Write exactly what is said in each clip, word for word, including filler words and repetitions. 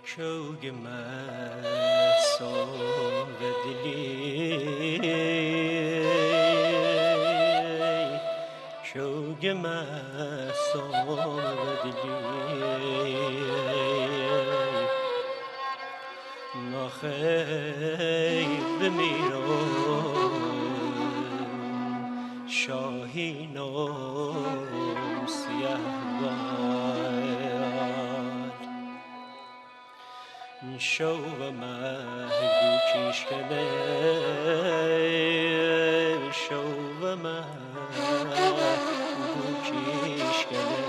شوق مسام دلی شوق مسام دلی نخی بمیرم شاهینم سیه شوق مهگو کشکله شوق مهگو کشکله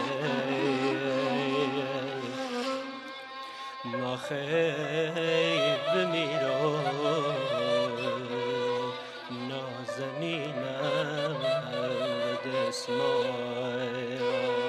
نخیب بمیرم نازنینم دسمال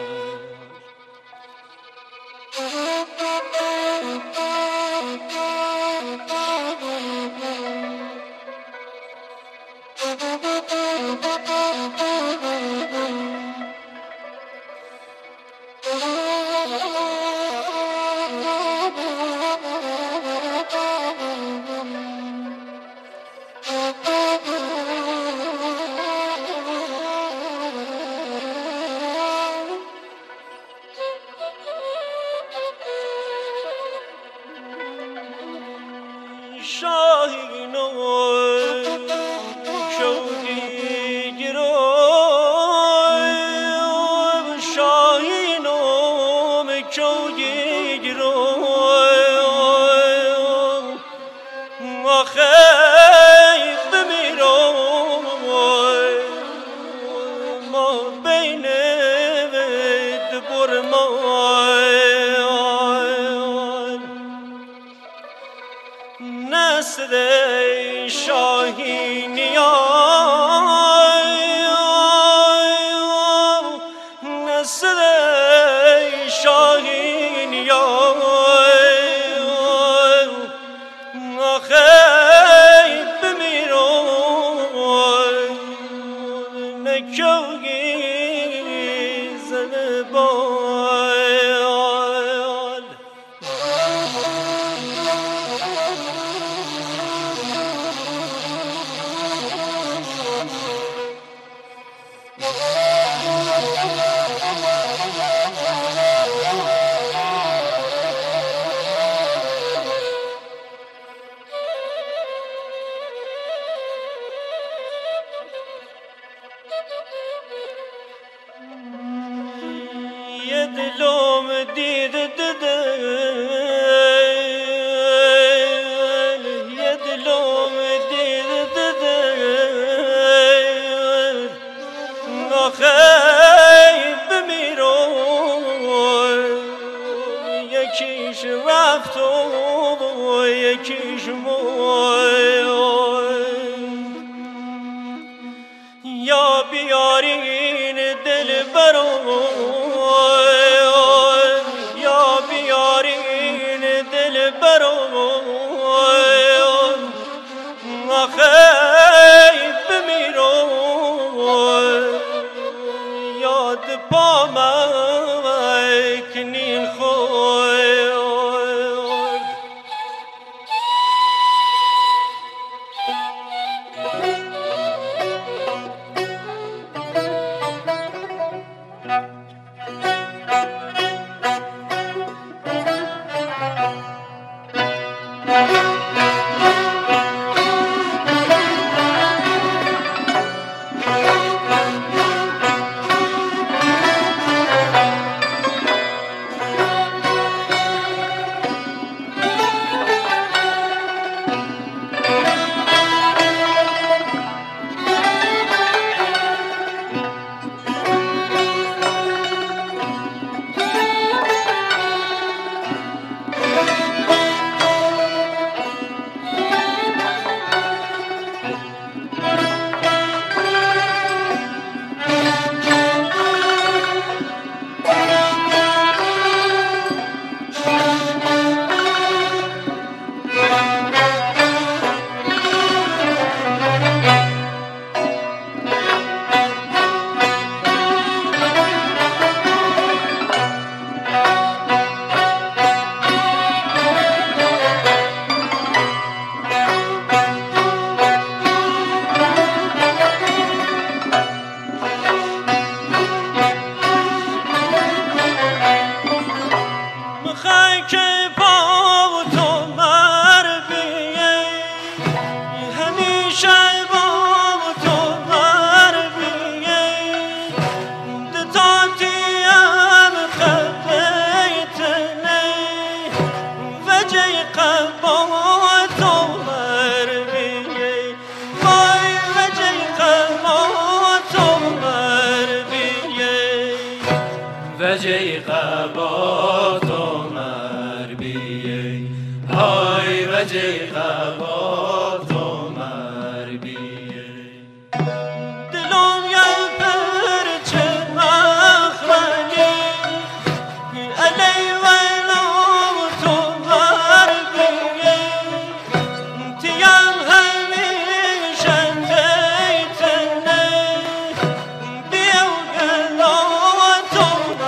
دلم دید دل یه دلم دید دل نخی بمیرم یکیش رفت و یکیش مرد یا بیارین دل برام خیب بمیرم یاد پا مکنین خورد وجه قبا تو مربیه های وجه قبا تو مربیه دلم یه پرچه مخملی علی ولام تو مربیه تیم همیشه دیتنه بیو گلام تو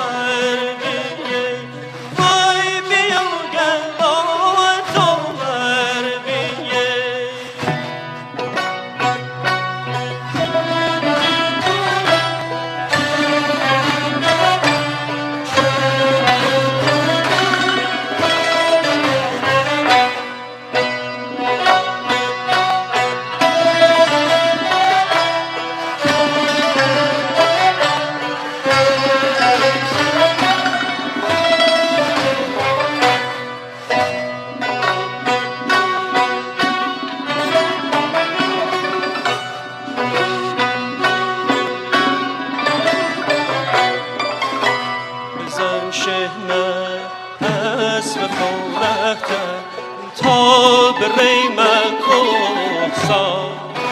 تا به ریمک و سا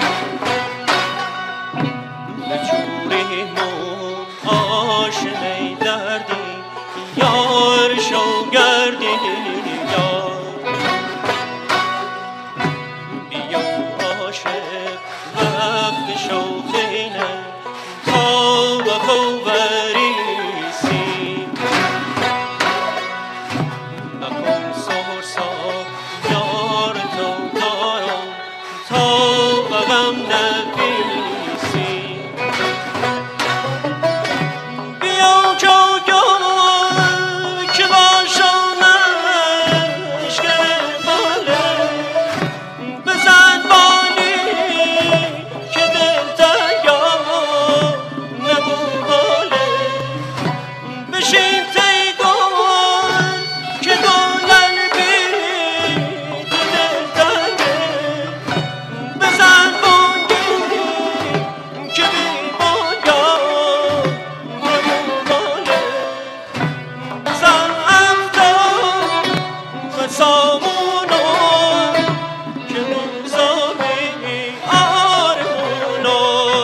به جوریمون آشنای دردی یار شو گردی یار بیا عاشق وقت شوخینه تا وفا بریسی نکن سرسا یار تو دارم تا بغم نبیسی بیا جاگاه که باشانش گرماله بزن بانی که دل تنگا نبوباله بشین تیگان که گلن بی دل تنگه بزن بانی که بی بایا نبوباله بزن افتاد و سامونو که روزایی آرمونو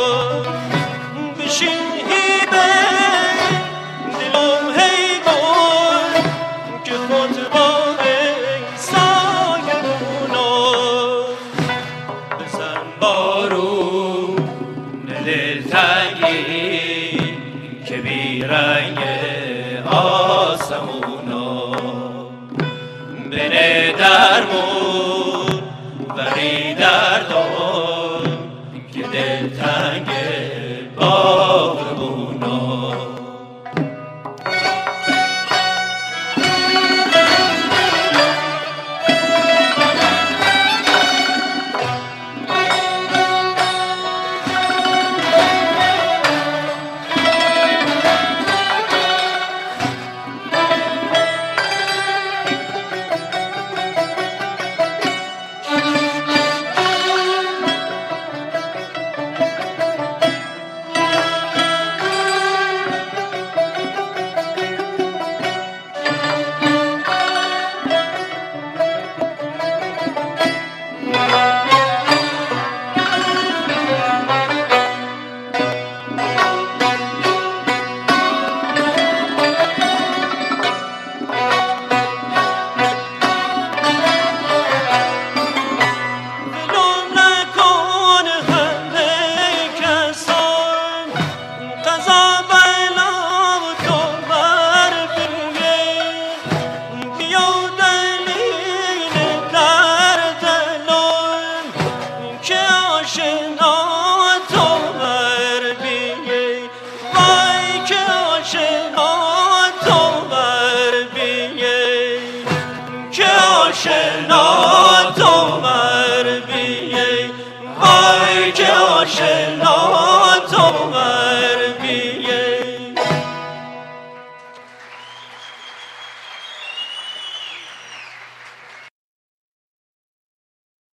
بشین هیبه دلم هیگون که خود با سایمونو بزن بارون دلتنگی که بیرنگ آسمونو بنه درمون بری دردان که دلتنگ باغبونو آشنا تو مربیه وای که آشنا